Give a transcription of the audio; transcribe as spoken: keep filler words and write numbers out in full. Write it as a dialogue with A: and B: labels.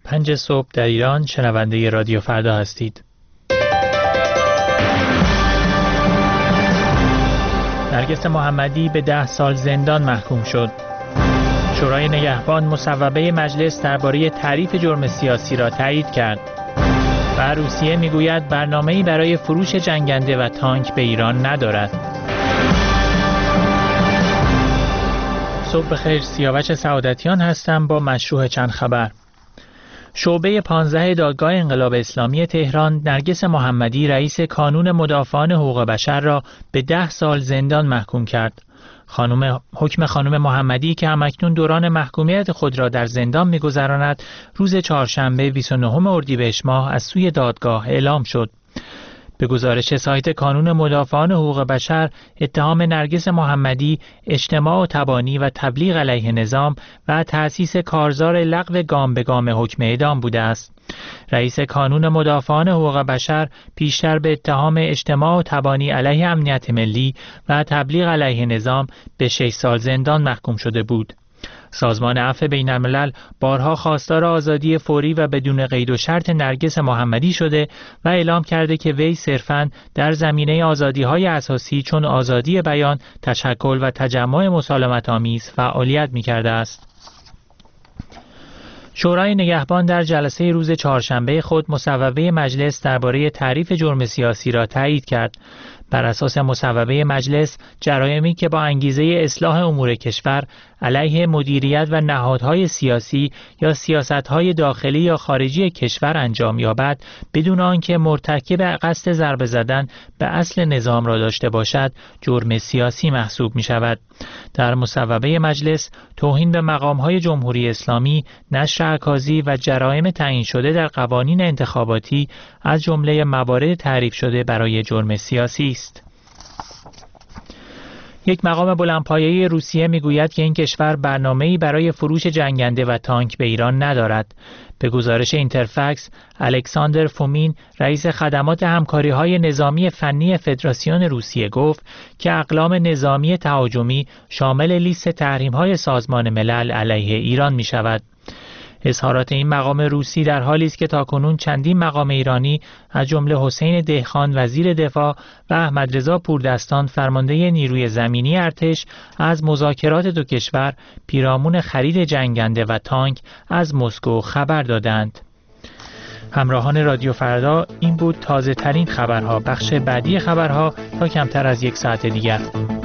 A: پنج صبح در ایران شنونده رادیو فردا هستید. نرگس محمدی به ده سال زندان محکوم شد. شورای نگهبان مصوبه مجلس درباره تعریف جرم سیاسی را تایید کرد. و روسیه میگوید برنامه‌ای برای فروش جنگنده و تانک به ایران ندارد. صبح بخیر، سیاوش سعادتیان هستم با مشروع چند خبر. شعبه پانزده دادگاه انقلاب اسلامی تهران نرگس محمدی رئیس کانون مدافعان حقوق بشر را به ده سال زندان محکوم کرد. خانم حکم خانم محمدی که همکنون دوران محکومیت خود را در زندان می‌گذراند، روز چهارشنبه بیست و نهم اردیبهشت ماه از سوی دادگاه اعلام شد. به گزارش سایت کانون مدافعان حقوق بشر، اتهام نرگس محمدی اجتماع و تبانی و تبلیغ علیه نظام و تأسیس کارزار لغو گام به گام حکم اعدام بوده است. رئیس کانون مدافعان حقوق بشر پیشتر به اتهام اجتماع و تبانی علیه امنیت ملی و تبلیغ علیه نظام به شش سال زندان محکوم شده بود. سازمان عفو بین الملل بارها خواستار آزادی فوری و بدون قید و شرط نرگس محمدی شده و اعلام کرده که وی صرفاً در زمینه آزادی‌های اساسی چون آزادی بیان، تشکل و تجمع مسالمت‌آمیز فعالیت می‌کرده است. شورای نگهبان در جلسه روز چهارشنبه خود مصوبه مجلس درباره تعریف جرم سیاسی را تایید کرد. بر اساس مصوبه مجلس، جرایمی که با انگیزه اصلاح امور کشور علیه مدیریت و نهادهای سیاسی یا سیاستهای داخلی یا خارجی کشور انجام یابد بدون آنکه مرتکب قصد ضربه زدن به اصل نظام را داشته باشد، جرم سیاسی محسوب می شود. در مصوبه مجلس، توهین به مقامهای جمهوری اسلامی، نشر اکاذیب و جرایم تعیین شده در قوانین انتخاباتی از جمله موارد تعریف شده برای جرم سیاسی است. یک مقام بلندپایه‌ای روسیه میگوید که این کشور برنامه‌ای برای فروش جنگنده و تانک به ایران ندارد. به گزارش اینترفکس، الکساندر فومین، رئیس خدمات همکاری‌های نظامی فنی فدراسیون روسیه گفت که اقلام نظامی تهاجمی شامل لیست تحریم‌های سازمان ملل علیه ایران می‌شود. اظهارات این مقام روسی در حالی است که تاکنون چندین مقام ایرانی از جمله حسین دهخان وزیر دفاع و احمد رضا پوردستان فرمانده نیروی زمینی ارتش از مذاکرات دو کشور پیرامون خرید جنگنده و تانک از مسکو خبر دادند. همراهان رادیو فردا، این بود تازه ترین خبرها. بخش بعدی خبرها تا کمتر از یک ساعت دیگر.